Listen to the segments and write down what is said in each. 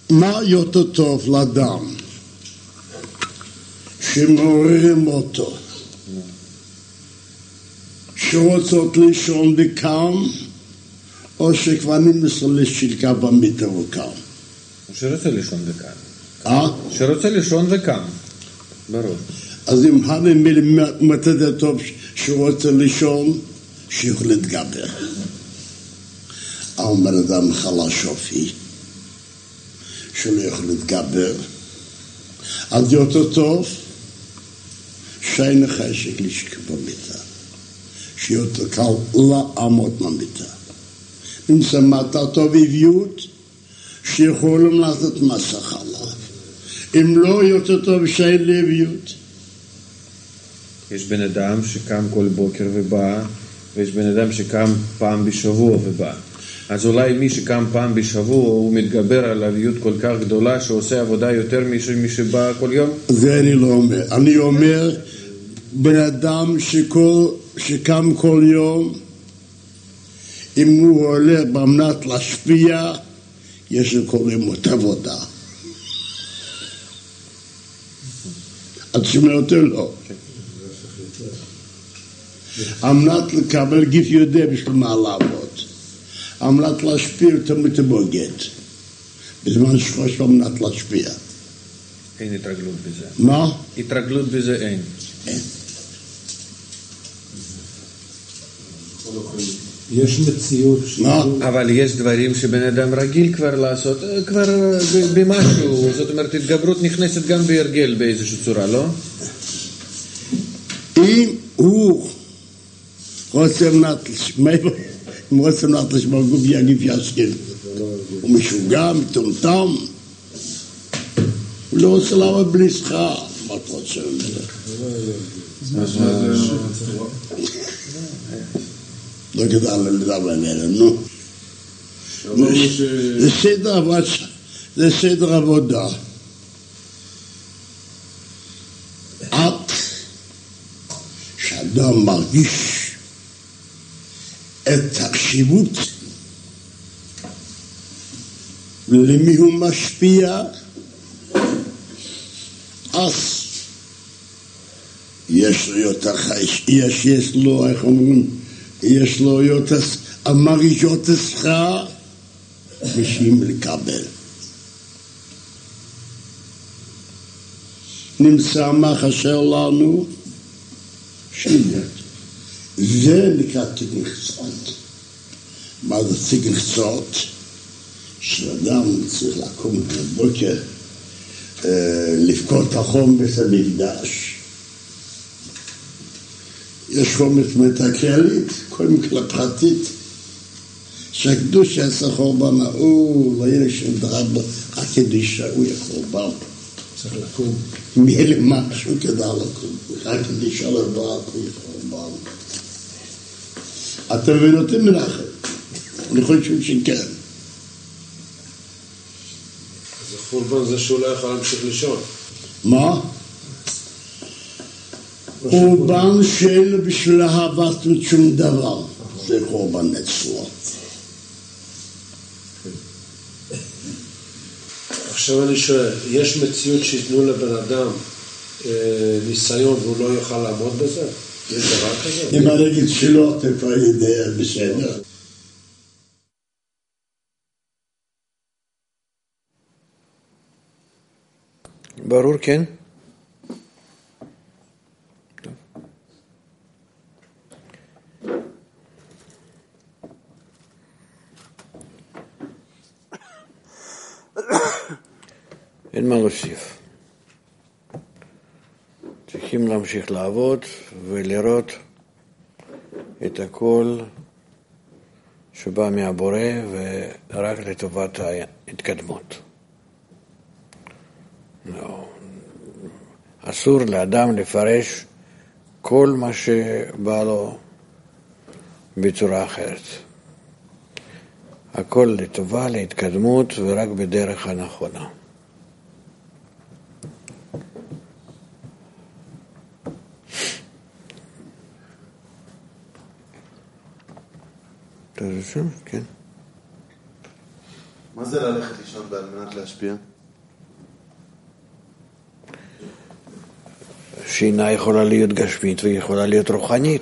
מה יותר טוב לאדם שמעוררים אותו שרוצות לישון וקם או שכבר נמסו לשילקה במיטה וקם? שרוצה לישון וקם. שרוצה לישון וקם, ברור. אז אם אני מתת טוב שרוצה לישון, שיוכל להתגבר. אבל אדם חלש אופי שלא יכול להתגבר, אז יותר טוב שאין חשק לשכב במיטה, שיותר קל לעמוד במיטה. אם שמעת טובעיות שיכולים לעשות מסך עליו. אם לא, יותר טוב שאין לביאות. יש בן אדם שקם כל בוקר ובא, ויש בן אדם שקם פעם בשבוע ובא. אז אולי מי שקם פעם בשבוע הוא מתגבר על אביות כל כך גדולה שעושה עבודה יותר ממי שבא כל יום? זה אני לא אומר. אני אומר בן אדם שקם כל יום, אם הוא עולה במנת להשפיע, יש לקוראים אותה עבודה. את שומע אותו לא? אמנת לקבל גיף יודע בשביל מה לעבוד. אמנת להשפיע תמיד תבוגד. בזמן שחוש אמנת להשפיע. אין התרגלות בזה. מה? התרגלות בזה אין. אין. יש מציאות אבל יש דברים שבן אדם רגיל כבר לעשות, כבר במשהו, זאת אומרת התגברות נכנסת גם בהרגל באיזושהי צורה, לא? אם הוא רוצה מנת לשמור גוף יגיף ישכיר, הוא משוגע, מטומטם, הוא לא רוצה לעבוד בלי שכר. מה אתה רוצה ממנו? לא כדאי לדבר ממנו, נו. זה סדר עבודה. עד שאדם מרגיש את החשיבות למי הוא משפיע, אז יש לו יותר חש, יש לו, איך אומרים, יש לו יותר, מרגיש יותר שכר בשביל לקבל. נמצא מה חסר לנו? שינית. זה נקרא תגנחצות. מה זה תגנחצות? שאדם צריך לקום בבוקר, לבכות החום בית המקדש. יש חומץ מתקרלית, קודם כל הפרטית, שהקדוש יעשה חורבן, לא יהיה שום דבר, רק קדישה, הוא יהיה חורבן. צריך לקום. מי למשהו כדאי לקום, רק קדישה לדבר, הוא יהיה חורבן. אתם מבינים אותי מנחם? אני חושב שכן. אז החורבן זה שהוא לא יכול להמשיך לישון. מה? חורבן של בשביל אהבת שום דבר, זה חורבן אצלו. עכשיו אני שואל, יש מציאות שיתנו לבן אדם ניסיון והוא לא יוכל לעמוד בזה? יש דבר כזה? אם אני אגיד שלא, אתה כבר יודע בסדר. ברור, כן? אין מה להוסיף. צריכים להמשיך לעבוד ולראות את הכל שבא מהבורא ורק לטובת ההתקדמות. לא. אסור לאדם לפרש כל מה שבא לו בצורה אחרת. הכל לטובה, להתקדמות ורק בדרך הנכונה. כן. מה זה ללכת לישון ועל מנת להשפיע? שינה יכולה להיות גשמית ויכולה להיות רוחנית.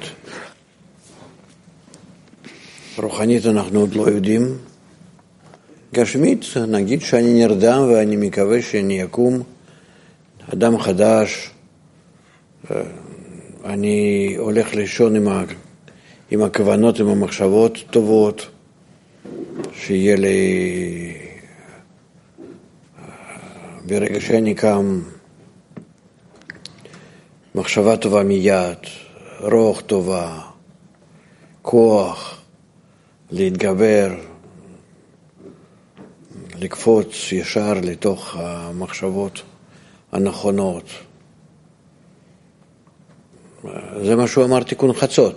רוחנית אנחנו עוד לא יודעים. גשמית, נגיד שאני נרדם ואני מקווה שאני אקום אדם חדש, אני הולך לישון עם הכוונות, עם המחשבות טובות, שיהיה לי ברגע שאני קם מחשבה טובה מיד, רוח טובה, כוח להתגבר, לקפוץ ישר לתוך המחשבות הנכונות. זה מה שהוא אמר תיקון חצות.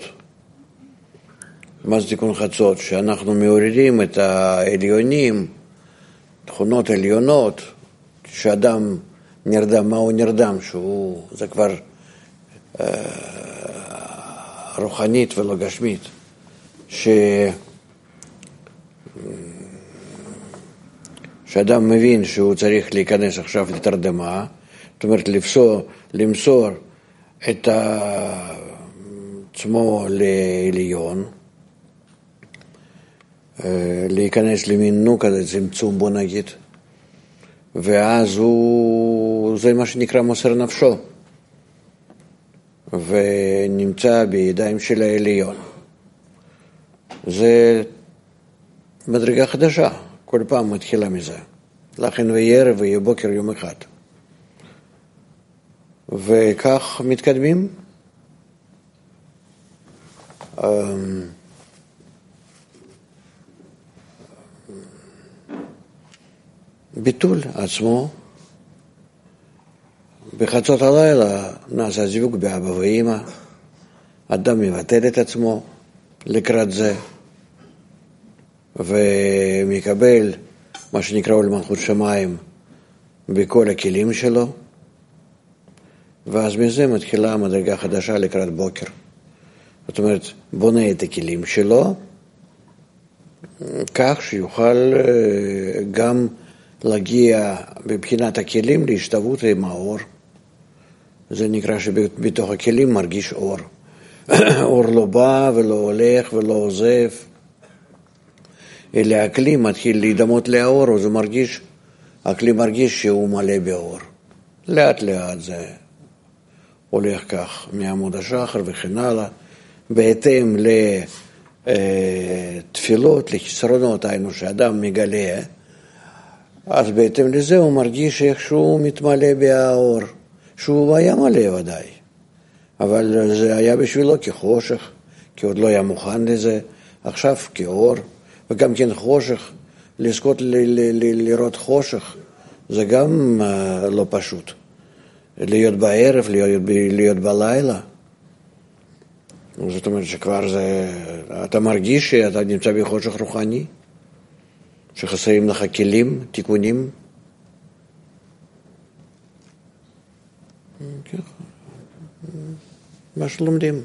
מה זה תיקון חצות? שאנחנו מעוררים את העליונים, תכונות עליונות, שאדם נרדם, מה הוא נרדם? זה כבר רוחנית ולא גשמית. שאדם מבין שהוא צריך להיכנס עכשיו לתרדמה, זאת אומרת למסור את עצמו לעליון, להיכנס למין כזה צמצום, בוא נגיד, ואז זה מה שנקרא מוסר נפשו, ונמצא בידיים של העליון. זה מדרגה חדשה, כל פעם מתחילה מזה. לכן ויהיה ערב ויהיה בוקר יום אחד. וכך מתקדמים. ביטול עצמו. בחצות הלילה נעשה זיווג באבא ואמא. אדם מבטל את עצמו לקראת זה. ומקבל מה שנקרא עול מלכות שמיים בכל הכלים שלו, ואז מזה מתחילה מדרגה חדשה לקראת בוקר. זאת אומרת, בונה את הכלים שלו כך שיוכל גם להגיע בבחינת הכלים להשתוות עם האור. זה נקרא שבתוך הכלים מרגיש אור. אור לא בא ולא הולך ולא עוזב, אלא הכלי מתחיל להידמות לאור, אז הכלי מרגיש שהוא מלא באור. לאט לאט זה הולך כך, מעמוד השחר וכן הלאה, בהתאם לתפילות, לחסרונות, היינו שאדם מגלה, אז בהתאם לזה הוא מרגיש איכשהו מתמלא באור, שהוא היה מלא ודאי, אבל זה היה בשבילו כחושך, כי עוד לא היה מוכן לזה, עכשיו כאור, וגם כן חושך, לזכות לראות חושך, זה גם לא פשוט. להיות בערב, להיות בלילה. זאת אומרת שכבר זה, אתה מרגיש שאתה נמצא בחושך רוחני, שחסרים לך כלים, תיקונים. מה שלומדים.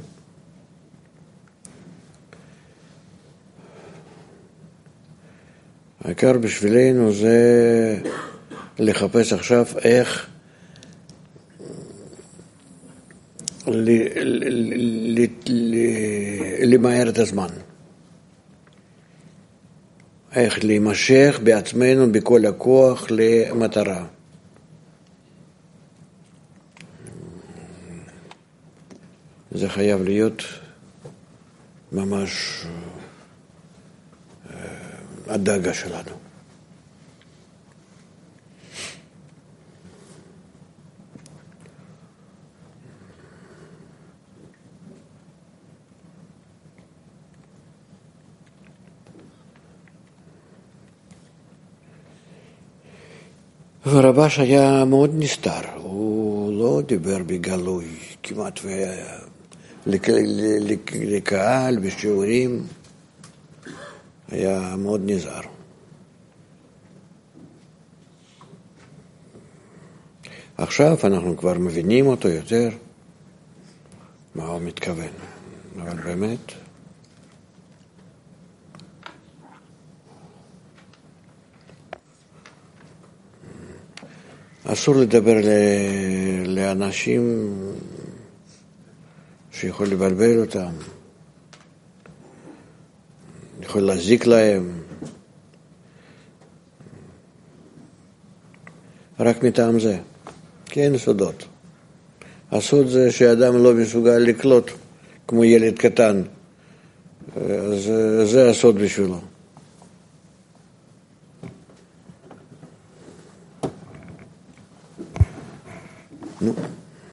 העיקר בשבילנו זה לחפש עכשיו איך למהר את הזמן. איך להימשך בעצמנו בכל הכוח למטרה. זה חייב להיות ממש הדאגה שלנו. ורבש היה מאוד נסתר, הוא לא דיבר בגלוי כמעט לקהל בשיעורים, היה מאוד נזהר. עכשיו אנחנו כבר מבינים אותו יותר, מה הוא מתכוון, אבל באמת אסור לדבר לאנשים שיכול לבלבל אותם, יכול להזיק להם, רק מטעם זה, כי אין סודות. הסוד זה שאדם לא מסוגל לקלוט כמו ילד קטן, אז זה הסוד בשבילו. נו.